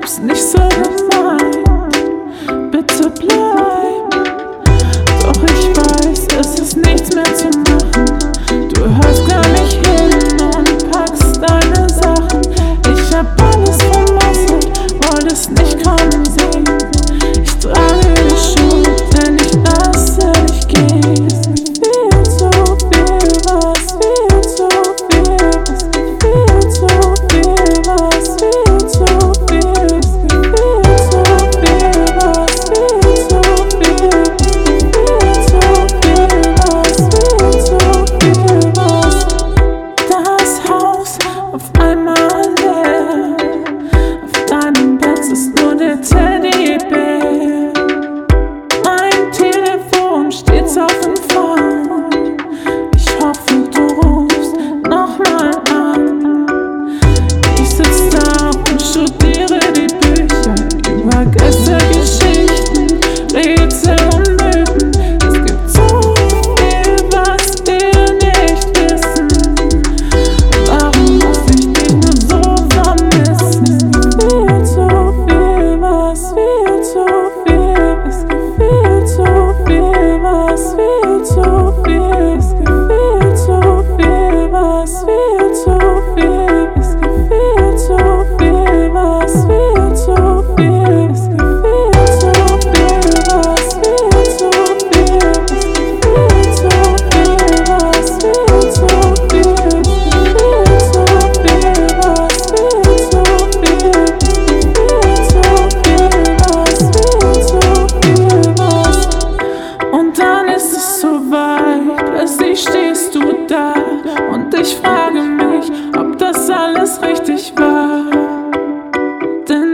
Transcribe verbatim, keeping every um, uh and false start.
hab's nicht so gemeint. Bitte bleib. Doch ich weiß, es ist nichts mehr zu machen. Du hörst gar nicht hin und packst deine Sachen. Ich hab alles vermasselt, wollte es nicht kommen sehen. Ich trage die Schuld, denn ich lasse dich gehen. Viel zu viel, was viel zu viel, viel zu viel, was viel zu viel, viel zu viel, was viel zu viel, viel zu viel, was viel zu viel, was. Das Haus auf einmal leer, auf deinem Bett ist nur der Teller.